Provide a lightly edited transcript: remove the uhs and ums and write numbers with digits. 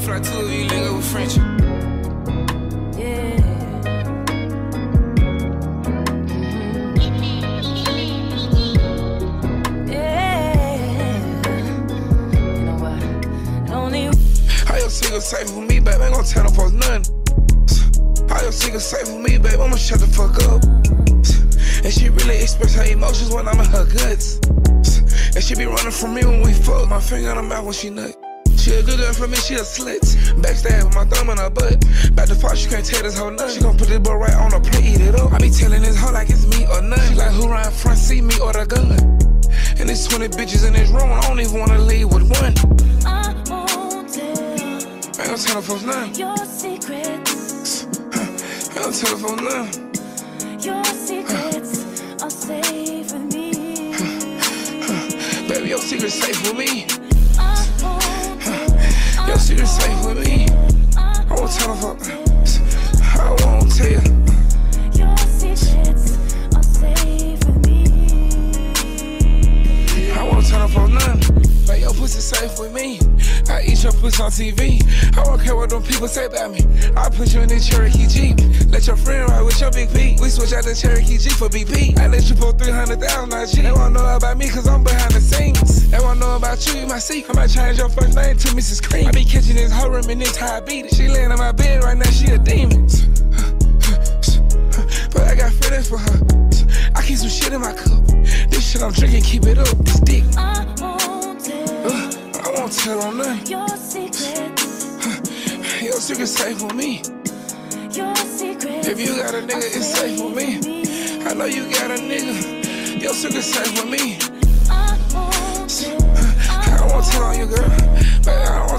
feel like two of you link up with French. Nigga safe with me, babe, ain't gon' tell them folks nothing. All your niggas safe with me, babe, I'ma shut the fuck up. And she really express her emotions when I'm in her guts. And she be running from me when we fuck. My finger on her mouth when she nut. She a good girl for me, she a slit. Backstab with my thumb in her butt. Back to fall, she can't tell this hoe nothing. She gon' put this boy right on her plate, eat it up. I be telling this hoe like it's me or nothing. She like who ride front seat, me or the gun. And there's 20 bitches in this room, I don't even wanna leave with one. I ain't gon' tell the folks nothing. Your secrets. I ain't gon' tell the folks nothing. Your secrets are safe with me. Baby, your secret's safe with me. Your secret's safe with me. I won't tell the folks. I won't tell you. Your secrets are safe with me. I won't tell the folks nothing. But your pussy safe with me. I eat your pussy on TV. I don't care what them people say about me. I put you in the Cherokee Jeep. Let your friend ride with your Big P. We switch out the Cherokee Jeep for BP. I let you put 300,000 on G. They wanna know about me cause I'm behind the scenes. They wanna know about you, you my secret. I might change your first name to Mrs. Cream. I be catching this hoe reminisce how I beat it. She laying on my bed right now, she a demon. But I got feelings for her. I keep some shit in my cup. This shit I'm drinking, keep it up. This dick. I won't tell them nothing. Your secrets. Your secret's safe with me. Your secrets. If you got a nigga, it's safe with me. I know you got a nigga. Your secret's safe with me. I won't tell on you, girl. But I won't